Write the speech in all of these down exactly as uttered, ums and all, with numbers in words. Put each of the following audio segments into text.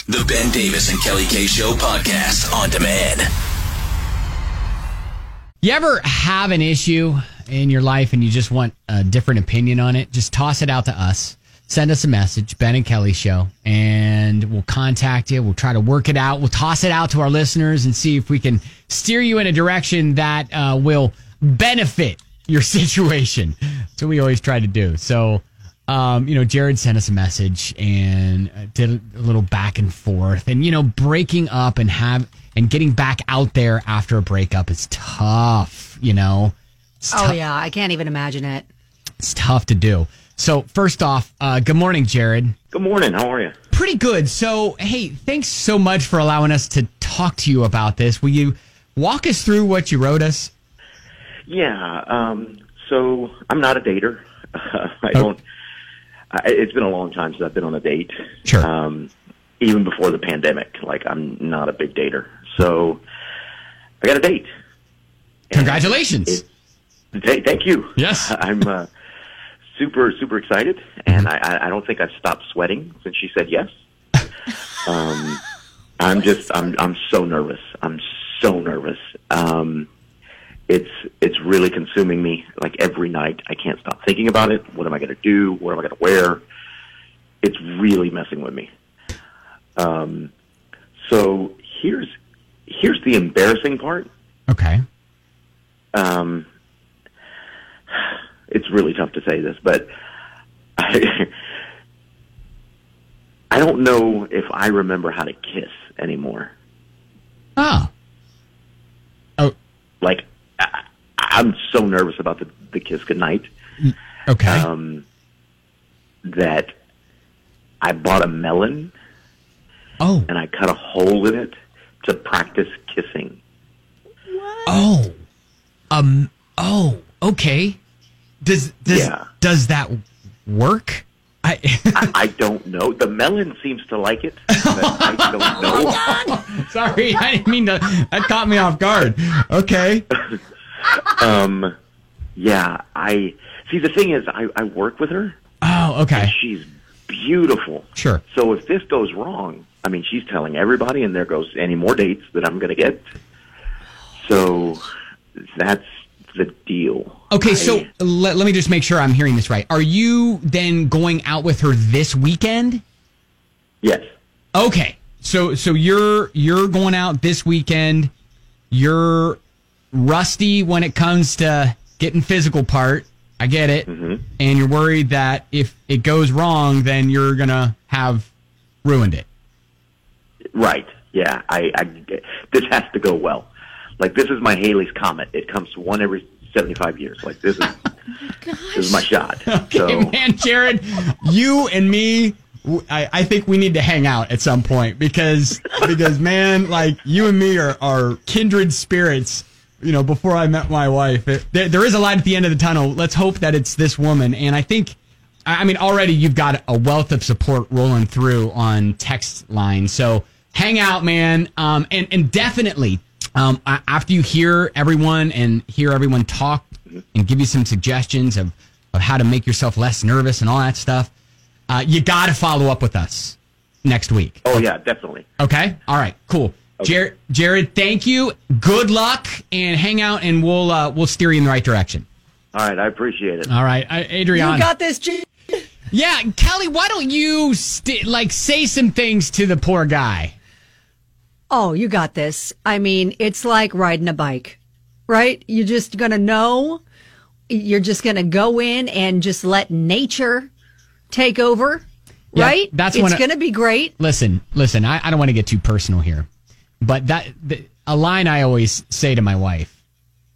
The Ben Davis and Kelly K Show podcast on demand. You ever have an issue in your life and you just want a different opinion on it? Just toss it out to us. Send us a message, Ben and Kelly Show, and we'll contact you. We'll try to work it out. We'll toss it out to our listeners and see if we can steer you in a direction that uh, will benefit your situation. That's what we always try to do. So, um, you know, Jared sent us a message and did a little back and forth. And, you know, breaking up and have and getting back out there after a breakup is tough, you know. It's oh, tough. yeah. I can't even imagine it. It's tough to do. So, first off, uh, good morning, Jared. Good morning. How are you? Pretty good. So, hey, thanks so much for allowing us to talk to you about this. Will you walk us through what you wrote us? Yeah. Um, so, I'm not a dater. Uh, I don't. I, it's been a long time since I've been on a date. Sure. Um, even before the pandemic. Like, I'm not a big dater. So, I got a date. Congratulations. It, th- thank you. Yes. I'm uh, super, super excited. And I, I don't think I've stopped sweating since she said yes. um, I'm just, I'm, I'm so nervous. I'm so nervous. Um, it's, it's really consuming me. Like every night, I can't stop thinking about it. What am I going to do? What am I going to wear? It's really messing with me. Um, so here's, here's the embarrassing part. Okay. Um, it's really tough to say this, but I, I don't know if I remember how to kiss anymore. Oh. Oh. Like, I, I'm so nervous about the, the kiss goodnight. Okay. Um, that I bought a melon. Oh. And I cut a hole in it to practice kissing. What? Oh. Um. Oh. Okay. Does does Yeah. does that work? I I, I don't know. The melon seems to like it, but I don't know. Sorry, I didn't mean to. That caught me off guard. Okay. Um, yeah, I see. The thing is, I, I work with her. Oh, okay. And she's beautiful. Sure. So if this goes wrong, I mean, she's telling everybody, and there goes any more dates that I'm going to get. So that's the deal. Okay, I, so let, let me just make sure I'm hearing this right. Are you then going out with her this weekend? Yes. Okay. So so you're you're going out this weekend. You're rusty when it comes to getting physical part. I get it. Mm-hmm. And you're worried that if it goes wrong, then you're going to have ruined it. Right. Yeah. I, I. This has to go well. Like, this is my Halley's Comet. It comes one every seventy-five years. Like, this is this is my shot. Okay, So, man, Jared, you and me, I, I think we need to hang out at some point because, because man, like, you and me are, are kindred spirits. You know, before I met my wife, it, there, there is a light at the end of the tunnel. Let's hope that it's this woman. And I think, I mean, already you've got a wealth of support rolling through on text line. So hang out, man. Um, and, and definitely, um, after you hear everyone and hear everyone talk and give you some suggestions of, of how to make yourself less nervous and all that stuff, uh, you got to follow up with us next week. oh, yeah, definitely. Okay? All right, cool. Okay. Jared, Jared, thank you. Good luck, and hang out, and we'll uh, we'll steer you in the right direction. All right. I appreciate it. All right, I, Adriana. You got this, G. Yeah, Kelly, why don't you st- like say some things to the poor guy? Oh, you got this. I mean, it's like riding a bike, right? You're just going to know. You're just going to go in and just let nature take over, Yeah, right? that's it's when I- going to be great. Listen, listen, I, I don't want to get too personal here, but that the, a line I always say to my wife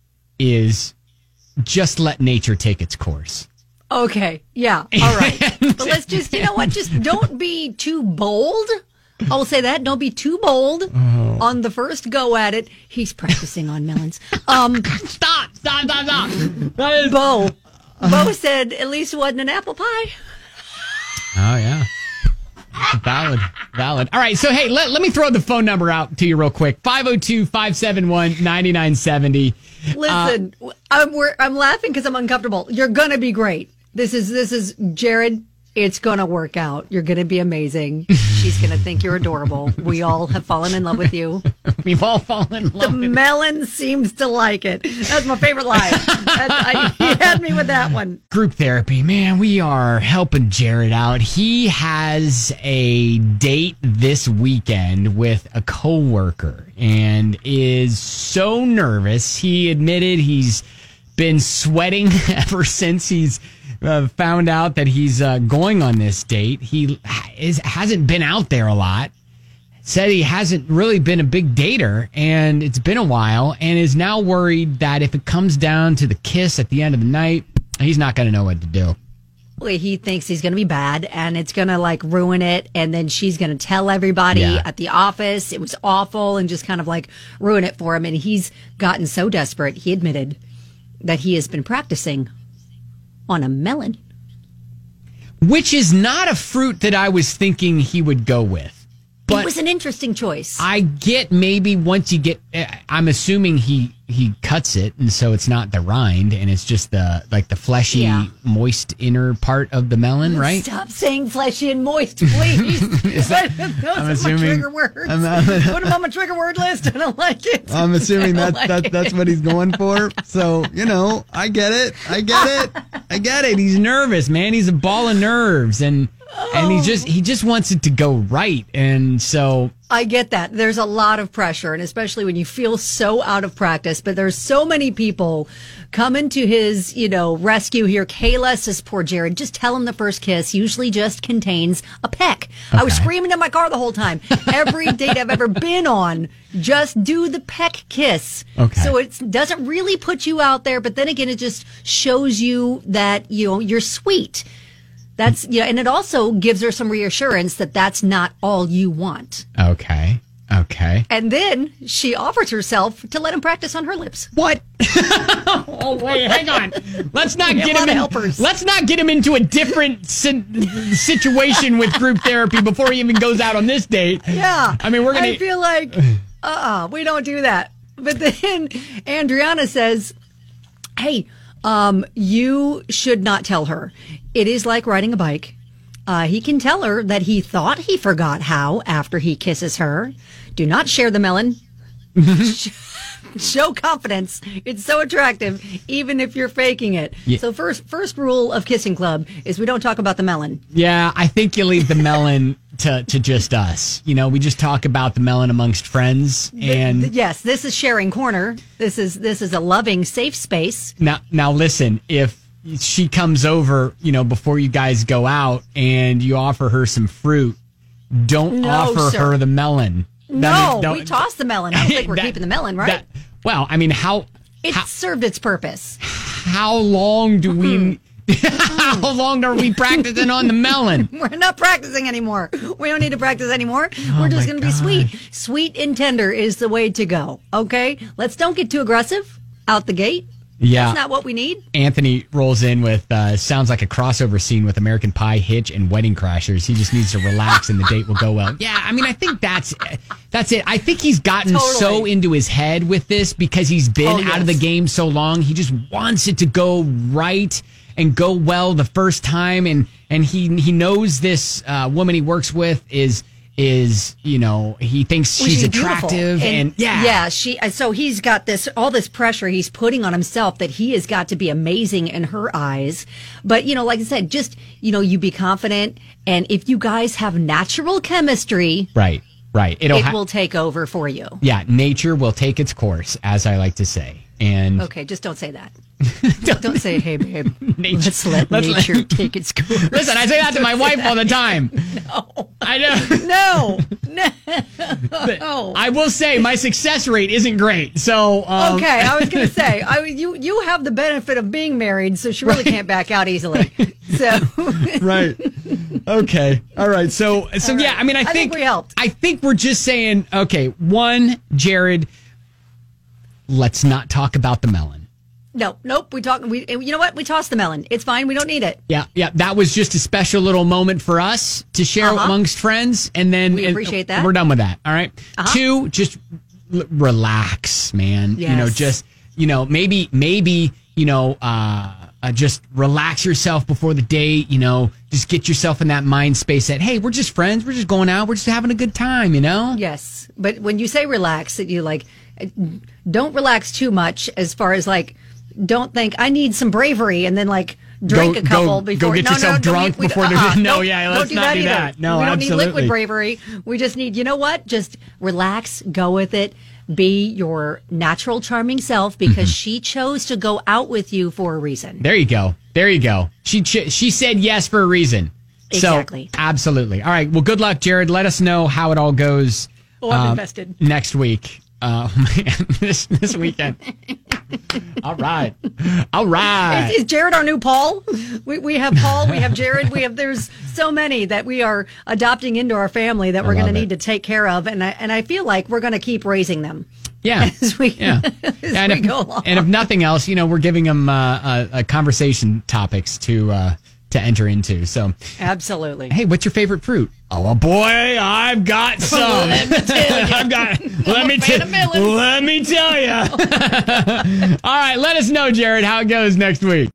is just let nature take its course. Okay. Yeah. All right. But let's just, you know what? Just don't be too bold. I'll say that. Don't be too bold Oh. on the first go at it. He's practicing on melons. Um, Stop, stop, stop, stop. That is- Bo. Bo said at least it wasn't an apple pie. Oh, yeah. Valid. Valid. All right. So, hey, let, let me throw the phone number out to you real quick. five oh two, five seven one, nine nine seven oh. Listen, I'm, we're, I'm laughing because I'm uncomfortable. You're going to be great. This is, this is Jared. It's going to work out. You're going to be amazing. She's going to think you're adorable. We all have fallen in love with you. We've all fallen in love The with melon seems to like it. That's my favorite line. That's, I, he had me with that one. Group therapy, man, we are helping Jared out. He has a date this weekend with a coworker and is so nervous. He admitted he's been sweating ever since he's uh, found out that he's uh, going on this date. He is, hasn't been out there a lot. Said he hasn't really been a big dater, and it's been a while, and is now worried that if it comes down to the kiss at the end of the night, he's not going to know what to do. He thinks he's going to be bad, and it's going to like ruin it, and then she's going to tell everybody Yeah. at the office it was awful, and just kind of like ruin it for him. And he's gotten so desperate, he admitted that he has been practicing on a melon. Which is not a fruit that I was thinking he would go with. But it was an interesting choice. I get maybe once you get, I'm assuming he, he cuts it, and so it's not the rind, and it's just the like the fleshy, Yeah. moist inner part of the melon, right? Stop saying fleshy and moist, please. that- Those I'm are assuming- my trigger words. I'm- I'm- Put them on my trigger word list. I don't like it. I'm assuming I that, don't like that it. that's what he's going for. So, you know, I get it. I get it. I get it. He's nervous, man. He's a ball of nerves, and and he just he just wants it to go right. And so I get that. There's a lot of pressure, and especially when you feel so out of practice. But there's so many people coming to his, you know, rescue here. Kayla says, poor Jared, just tell him the first kiss usually just contains a peck. I was Okay. screaming in my car the whole time. Every date I've ever been on, just do the peck kiss. Okay. So it doesn't really put you out there, but then again, it just shows you that, you know, you're sweet. That's, yeah, and it also gives her some reassurance that that's not all you want. okay, okay. And then she offers herself to let him practice on her lips. What? Oh wait, hang on. Let's not We have get a lot him. of In, helpers. let's not get him into a different si- situation with group therapy before he even goes out on this date. Yeah. I mean, we're gonna. I feel like, uh-uh, we don't do that. But then Andriana says, hey, um, you should not tell her. It is like riding a bike. Uh, he can tell her that he thought he forgot how after he kisses her. Do not share the melon. Show confidence. It's so attractive, even if you're faking it. Yeah. So first, first rule of Kissing Club is we don't talk about the melon. Yeah, I think you leave the melon to, to just us. You know, we just talk about the melon amongst friends. And Th- yes, this is sharing corner. This is this is a loving, safe space. now, now listen, if she comes over, you know, before you guys go out and you offer her some fruit, don't No, offer sir. her the melon. No, That is- don't- we toss the melon. I don't think we're that- keeping the melon, right? that- well, I mean, how it how, served its purpose. how long do we? How long are we practicing on the melon? We're not practicing anymore. We don't need to practice anymore. Oh We're just my going to be sweet. Sweet and tender is the way to go. Okay? Let's don't get too aggressive out the gate. Yeah. That's not what we need. Anthony rolls in with uh, sounds like a crossover scene with American Pie, Hitch, and Wedding Crashers. He just needs to relax, and the date will go well. Yeah, I mean, I think that's that's it. I think he's gotten Totally. so into his head with this because he's been Oh, out of the yes. game so long. He just wants it to go right and go well the first time, and and he he knows this uh, woman he works with is. is, you know, he thinks Well, she's, she's beautiful. attractive and, yeah. yeah, she. So he's got this, all this pressure he's putting on himself that he has got to be amazing in her eyes. But you know, like I said, just you know, you be confident, and if you guys have natural chemistry, Right, right. It'll it ha- will take over for you. yeah, nature will take its course, as I like to say. And Okay, just don't say that. Don't say, "Hey, babe, Nature- let's let let's let- nature take its course." listen, I say that to my wife all the time. No. I know. No, no. I will say my success rate isn't great. So um, Okay, I was going to say, I you you have the benefit of being married, so she really can't back out easily. So right. Okay. All right. So so All yeah, right. I mean I I think, think we helped. I think we're just saying, okay, one, Jared, let's not talk about the melon. no, nope. We talk. We you know what? We tossed the melon. It's fine. We don't need it. Yeah, yeah. That was just a special little moment for us to share Uh-huh. amongst friends, and then We and appreciate that. We're done with that. All right. Uh-huh. Two, just l- relax, man. You know, Yes. just you know, maybe maybe you know, uh, uh, just relax yourself before the date, you know, just get yourself in that mind space that, hey, we're just friends. We're just going out. We're just having a good time, you know? Yes. But when you say relax, that you like, don't relax too much as far as like, don't think I need some bravery and then like drink Go- a couple go- before. go get no, yourself no, drunk we, we, before the- uh-uh, no, don't- yeah, let's don't do not that do either. that. No, we don't absolutely. need liquid bravery. We just need, you know what? Just relax, go with it. Be your natural, charming self because Mm-hmm. she chose to go out with you for a reason. There you go. There you go. She ch- she said yes for a reason. Exactly. So, absolutely. All right. Well, good luck, Jared. Let us know how it all goes. Oh, I'm um, invested. Next week. Uh, man, this this weekend. All right. All right. Is, is Jared our new Paul? We we have Paul, we have Jared, we have there's so many that we are adopting into our family that we're going to love need it. to take care of, and I and I feel like we're going to keep raising them. Yeah. As we, Yeah. as and, we if, go along. and if nothing else, you know, we're giving them uh, uh, uh, conversation topics to uh, to enter into. So, Absolutely. hey, what's your favorite fruit? Oh boy, I've got some. Let me tell you. I've got. Let I'm me a fan tell. of melons. Let me tell you. All right, let us know, Jared, how it goes next week.